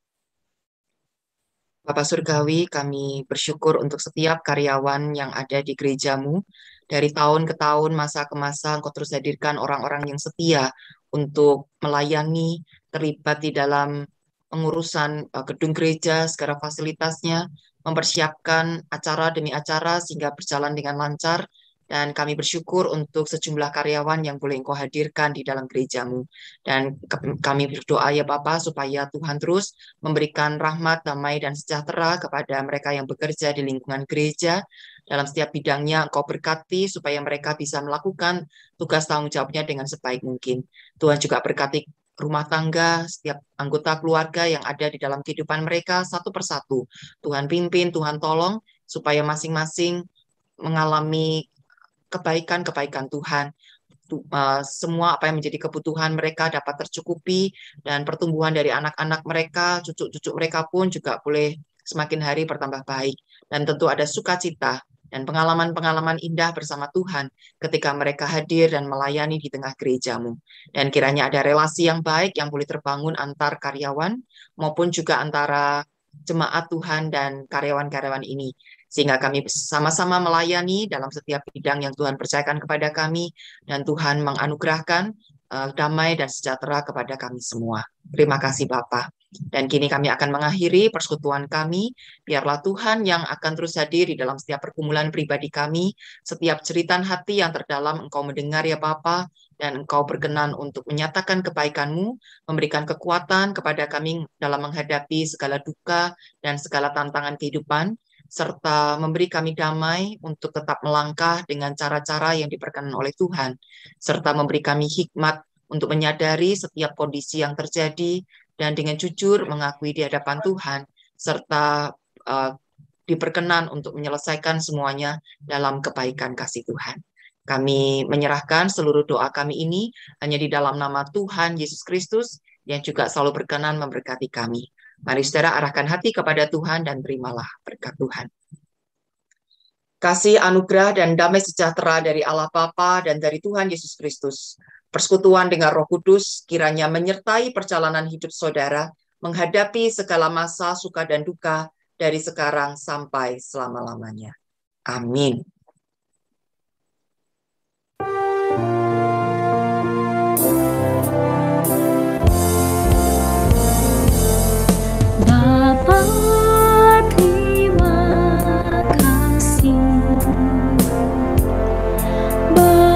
Bapak Surgawi, kami bersyukur untuk setiap karyawan yang ada di gerejamu. Dari tahun ke tahun, masa ke masa, Engkau terus hadirkan orang-orang yang setia untuk melayani, terlibat di dalam pengurusan uh, gedung gereja, segala fasilitasnya, mempersiapkan acara demi acara sehingga berjalan dengan lancar. Dan kami bersyukur untuk sejumlah karyawan yang boleh Engkau hadirkan di dalam gerejamu. Dan kami berdoa ya Bapak supaya Tuhan terus memberikan rahmat, damai, dan sejahtera kepada mereka yang bekerja di lingkungan gereja. Dalam setiap bidangnya Engkau berkati supaya mereka bisa melakukan tugas tanggung jawabnya dengan sebaik mungkin. Tuhan juga berkati rumah tangga, setiap anggota keluarga yang ada di dalam kehidupan mereka satu persatu. Tuhan pimpin, Tuhan tolong supaya masing-masing mengalami kebaikan-kebaikan Tuhan. Semua apa yang menjadi kebutuhan mereka dapat tercukupi, dan pertumbuhan dari anak-anak mereka, cucu-cucu mereka pun juga boleh semakin hari bertambah baik. Dan tentu ada sukacita dan pengalaman-pengalaman indah bersama Tuhan ketika mereka hadir dan melayani di tengah gerejamu. Dan kiranya ada relasi yang baik yang boleh terbangun antar karyawan maupun juga antara jemaat Tuhan dan karyawan-karyawan ini. Sehingga kami sama-sama melayani dalam setiap bidang yang Tuhan percayakan kepada kami, dan Tuhan menganugerahkan uh, damai dan sejahtera kepada kami semua. Terima kasih Bapa. Dan kini kami akan mengakhiri persekutuan kami. Biarlah Tuhan yang akan terus hadir di dalam setiap pergumulan pribadi kami, setiap jeritan hati yang terdalam Engkau mendengar ya Bapa, dan Engkau berkenan untuk menyatakan kebaikan-Mu, memberikan kekuatan kepada kami dalam menghadapi segala duka dan segala tantangan kehidupan, serta memberi kami damai untuk tetap melangkah dengan cara-cara yang diperkenan oleh Tuhan, serta memberi kami hikmat untuk menyadari setiap kondisi yang terjadi dan dengan jujur mengakui di hadapan Tuhan, serta uh, diperkenan untuk menyelesaikan semuanya dalam kebaikan kasih Tuhan. Kami menyerahkan seluruh doa kami ini hanya di dalam nama Tuhan Yesus Kristus yang juga selalu berkenan memberkati kami. Mari saudara arahkan hati kepada Tuhan dan terimalah berkat Tuhan. Kasih, anugerah, dan damai sejahtera dari Allah Bapa dan dari Tuhan Yesus Kristus, persekutuan dengan Roh Kudus kiranya menyertai perjalanan hidup saudara menghadapi segala masa suka dan duka dari sekarang sampai selama-lamanya. Amin.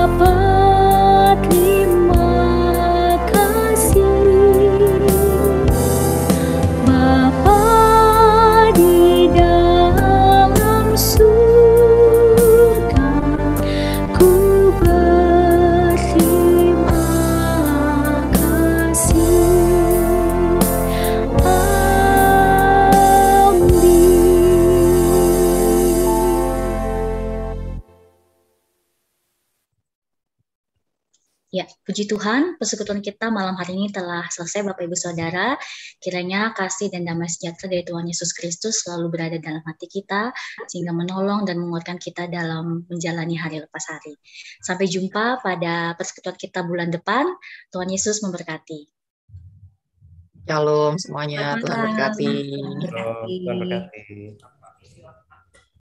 Bapa, terima kasih. Puji Tuhan, persekutuan kita malam hari ini telah selesai, Bapak Ibu Saudara. Kiranya kasih dan damai sejahtera dari Tuhan Yesus Kristus selalu berada dalam hati kita, sehingga menolong dan menguatkan kita dalam menjalani hari lepas hari. Sampai jumpa pada persekutuan kita bulan depan. Tuhan Yesus memberkati. Shalom semuanya, Tuhan berkati. Tuhan berkati.